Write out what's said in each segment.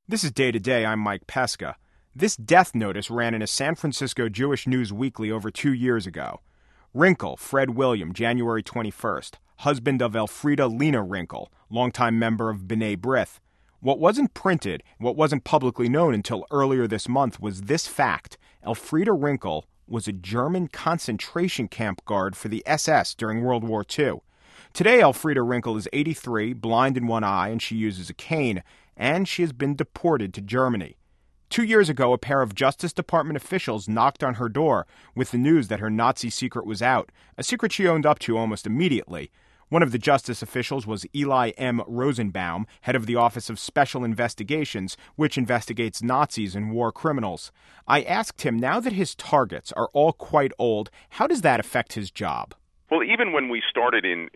This is Day to Day. I'm Mike Pesca. This death notice ran in a San Francisco Jewish News Weekly over 2 years ago. Rinkel, Fred William, January 21st, husband of Elfriede Lena Rinkel, longtime member of B'nai B'rith. What wasn't printed, what wasn't publicly known until earlier this month was this fact. Elfriede Rinkel was a German concentration camp guard for the SS during World War II. Today, Elfriede Rinkel is 83, blind in one eye, and she uses a cane, and she has been deported to Germany. 2 years ago, a pair of Justice Department officials knocked on her door with the news that her Nazi secret was out, a secret she owned up to almost immediately. One of the justice officials was Eli M. Rosenbaum, head of the Office of Special Investigations, which investigates Nazis and war criminals. I asked him, now that his targets are all quite old, how does that affect his job? Well, even when we started in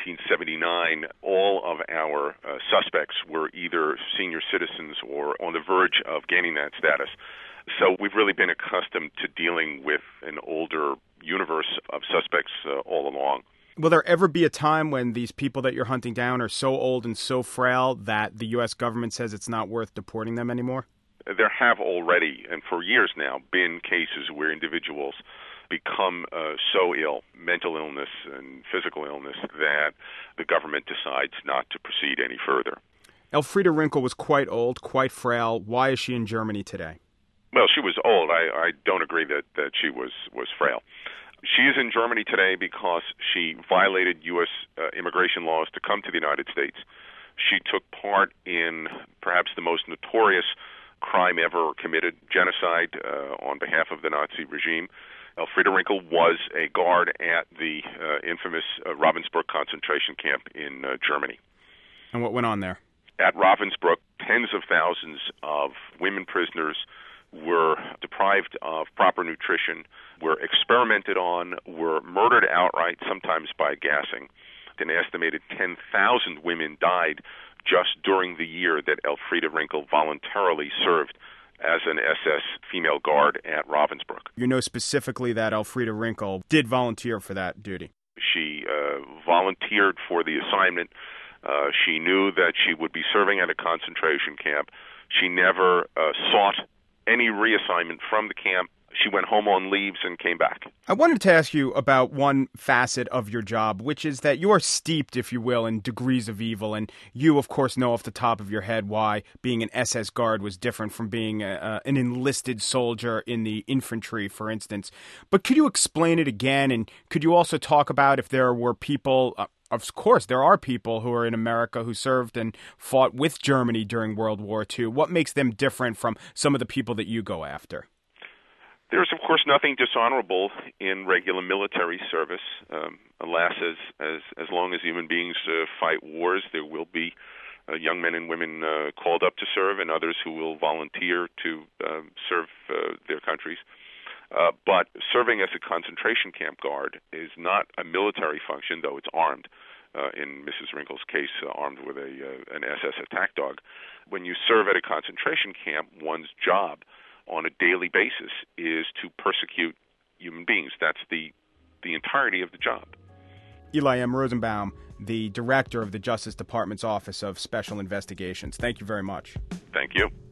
1979, all of our suspects were either senior citizens or on the verge of gaining that status. So we've really been accustomed to dealing with an older universe of suspects all along. Will there ever be a time when these people that you're hunting down are so old and so frail that the U.S. government says it's not worth deporting them anymore? There have already, and for years now, been cases where individuals become so ill, mental illness and physical illness, that the government decides not to proceed any further. Elfriede Rinkel was quite old, quite frail. Why is she in Germany today? Well, she was old. I don't agree that she was frail. She is in Germany today because she violated U.S. immigration laws to come to the United States. She took part in perhaps the most notorious crime ever committed, genocide on behalf of the Nazi regime. Elfriede Rinkel was a guard at the infamous Ravensbrück concentration camp in Germany. And what went on there? At Ravensbrück, tens of thousands of women prisoners were deprived of proper nutrition, were experimented on, were murdered outright, sometimes by gassing. An estimated 10,000 women died just during the year that Elfriede Rinkel voluntarily served as an SS female guard at Ravensbrück. You know specifically that Elfriede Rinkel did volunteer for that duty. She volunteered for the assignment. She knew that she would be serving at a concentration camp. She never sought any reassignment from the camp. She went home on leaves and came back. I wanted to ask you about one facet of your job, which is that you are steeped, if you will, in degrees of evil. And you, of course, know off the top of your head why being an SS guard was different from being an enlisted soldier in the infantry, for instance. But could you explain it again? And could you also talk about if there were people... Of course, there are people who are in America who served and fought with Germany during World War II. What makes them different from some of the people that you go after? There's, of course, nothing dishonorable in regular military service. Alas, as long as human beings fight wars, there will be young men and women called up to serve and others who will volunteer to serve their countries. But serving as a concentration camp guard is not a military function, though it's armed. In Mrs. Rinkel's case, armed with an SS attack dog. When you serve at a concentration camp, one's job on a daily basis is to persecute human beings. That's the entirety of the job. Eli M. Rosenbaum, the director of the Justice Department's Office of Special Investigations. Thank you very much. Thank you.